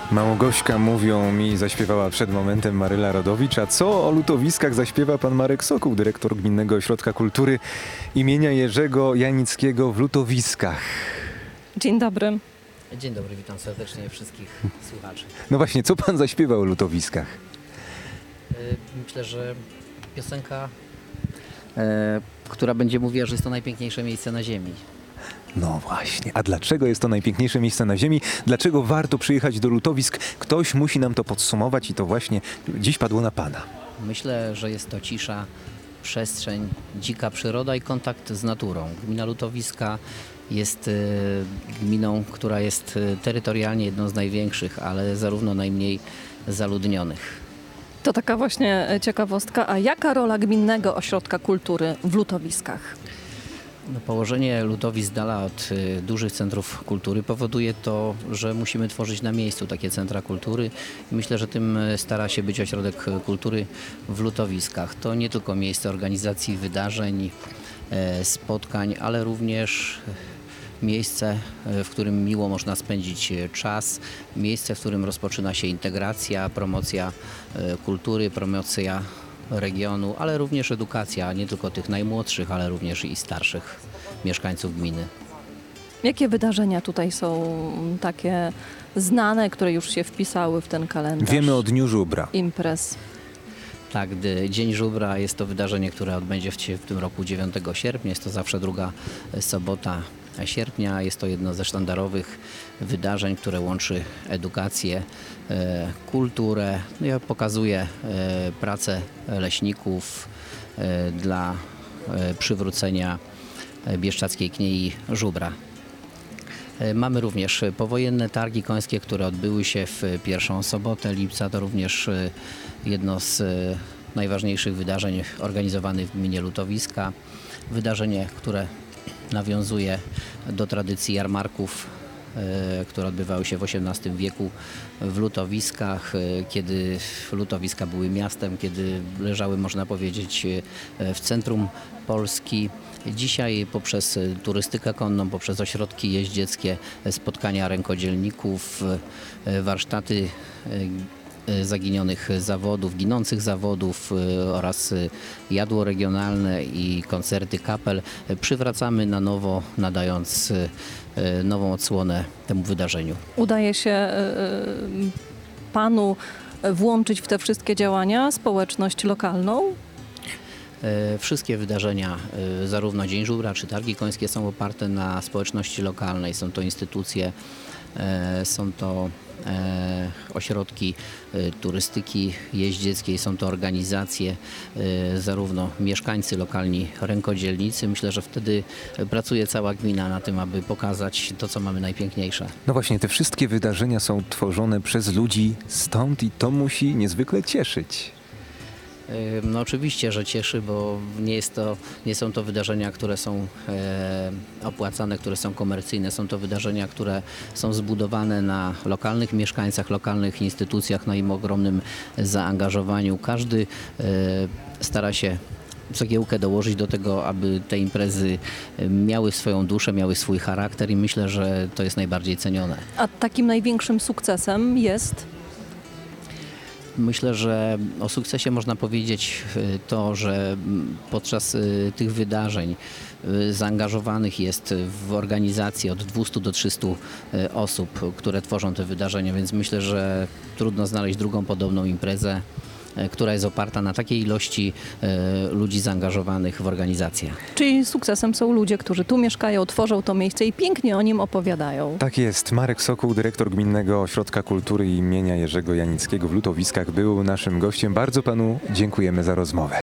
Małogośka, mówią mi, zaśpiewała przed momentem Maryla Rodowicz. A co o lutowiskach zaśpiewa pan Marek Sokół, dyrektor Gminnego Ośrodka Kultury imienia Jerzego Janickiego w Lutowiskach? Dzień dobry. Dzień dobry, witam serdecznie wszystkich słuchaczy. No właśnie, co pan zaśpiewa o lutowiskach? Myślę, że piosenka, która będzie mówiła, że jest to najpiękniejsze miejsce na ziemi. No właśnie, a dlaczego jest to najpiękniejsze miejsce na ziemi? Dlaczego warto przyjechać do lutowisk? Ktoś musi nam to podsumować i to właśnie dziś padło na pana. Myślę, że jest to cisza, przestrzeń, dzika przyroda i kontakt z naturą. Gmina Lutowiska jest gminą, która jest terytorialnie jedną z największych, ale zarówno najmniej zaludnionych. To taka właśnie ciekawostka. A jaka rola Gminnego Ośrodka Kultury w Lutowiskach? Położenie lutowisk z dala od dużych centrów kultury powoduje to, że musimy tworzyć na miejscu takie centra kultury. I myślę, że tym stara się być Ośrodek Kultury w Lutowiskach. To nie tylko miejsce organizacji wydarzeń, spotkań, ale również miejsce, w którym miło można spędzić czas, miejsce, w którym rozpoczyna się integracja, promocja kultury, promocja regionu, ale również edukacja, nie tylko tych najmłodszych, ale również i starszych mieszkańców gminy. Jakie wydarzenia tutaj są takie znane, które już się wpisały w ten kalendarz? Wiemy o Dniu Żubra. Imprez. Tak, Dzień Żubra jest to wydarzenie, które odbędzie się w tym roku 9 sierpnia. Jest to zawsze druga sobota sierpnia. Jest to jedno ze sztandarowych wydarzeń, które łączy edukację, kulturę. Pokazuje pracę leśników dla przywrócenia bieszczackiej kniei żubra. Mamy również powojenne targi końskie, które odbyły się w pierwszą sobotę lipca. To również jedno z najważniejszych wydarzeń organizowanych w gminie Lutowiska. Wydarzenie, które nawiązuje do tradycji jarmarków, które odbywały się w XVIII wieku w Lutowiskach, kiedy Lutowiska były miastem, kiedy leżały, można powiedzieć, w centrum Polski. Dzisiaj poprzez turystykę konną, poprzez ośrodki jeździeckie, spotkania rękodzielników, warsztaty zaginionych zawodów, ginących zawodów oraz jadło regionalne i koncerty kapel przywracamy na nowo, nadając nową odsłonę temu wydarzeniu. Udaje się panu włączyć w te wszystkie działania społeczność lokalną? Wszystkie wydarzenia, zarówno Dzień Żubra czy Targi Końskie, są oparte na społeczności lokalnej. Są to instytucje, są to ośrodki turystyki jeździeckiej, są to organizacje, zarówno mieszkańcy lokalni, rękodzielnicy. Myślę, że wtedy pracuje cała gmina na tym, aby pokazać to, co mamy najpiękniejsze. No właśnie, te wszystkie wydarzenia są tworzone przez ludzi stąd i to musi niezwykle cieszyć. No oczywiście, że cieszy, bo nie są to wydarzenia, które są opłacane, które są komercyjne. Są to wydarzenia, które są zbudowane na lokalnych mieszkańcach, lokalnych instytucjach, na im ogromnym zaangażowaniu. Każdy stara się cegiełkę dołożyć do tego, aby te imprezy miały swoją duszę, miały swój charakter i myślę, że to jest najbardziej cenione. A takim największym sukcesem jest? Myślę, że o sukcesie można powiedzieć to, że podczas tych wydarzeń zaangażowanych jest w organizację od 200 do 300 osób, które tworzą te wydarzenia, więc myślę, że trudno znaleźć drugą podobną imprezę, która jest oparta na takiej ilości ludzi zaangażowanych w organizację. Czyli sukcesem są ludzie, którzy tu mieszkają, tworzą to miejsce i pięknie o nim opowiadają. Tak jest. Marek Sokół, dyrektor Gminnego Ośrodka Kultury imienia Jerzego Janickiego w Lutowiskach, był naszym gościem. Bardzo panu dziękujemy za rozmowę.